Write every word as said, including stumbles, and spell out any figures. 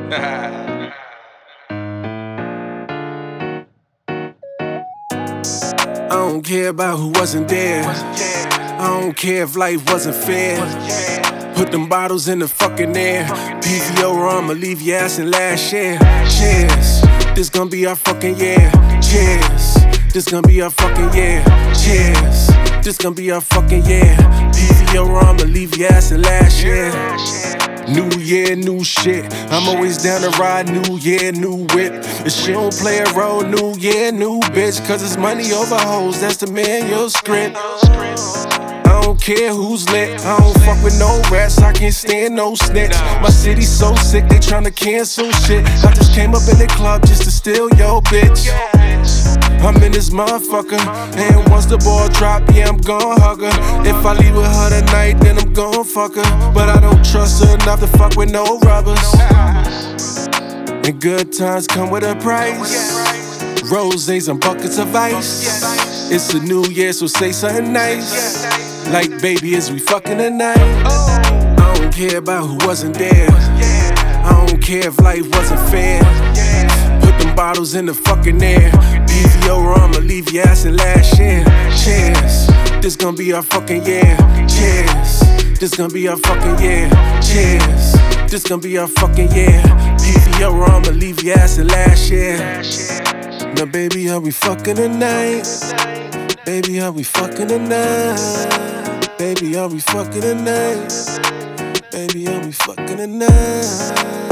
I don't care about who wasn't there. I don't care if life wasn't fair. Put them bottles in the fucking air. P V O or I'ma leave your ass in last year. Cheers, this gon' be our fucking year. Cheers, this gon' be our fucking year. Cheers, this gon' be our fucking year. P V O or I'ma leave your ass in last year. New year, new shit. I'm always down to ride. New year, new whip. If she don't play a role, new year, new bitch. Cause it's money over hoes, that's the manual script. I don't care who's lit. I don't fuck with no rats, I can't stand no snitch. My city's so sick, they tryna cancel shit. I just came up in the club just to steal your bitch. I'm in this motherfucker, and once the ball drop, yeah, I'm gon' hug her. If I leave with her tonight, then I'm gon' fuck her. But I don't trust her enough to fuck with no rubbers. And good times come with a price. Rosés and buckets of ice. It's a new year, so say something nice. Like, baby, is we fucking tonight? I don't care about who wasn't there. I don't care if life wasn't fair. Put them bottles in the fucking air. P V O or I'ma leave your ass in last year. Cheers, this gon' be our fucking year. Cheers, this gon' be our fucking year. Cheers, this gon' be our fucking year. P V O or I'ma leave your ass in last year. Now baby, are we fucking tonight? Baby, are we fucking tonight? Baby, are we fucking tonight? Baby, are we fucking tonight?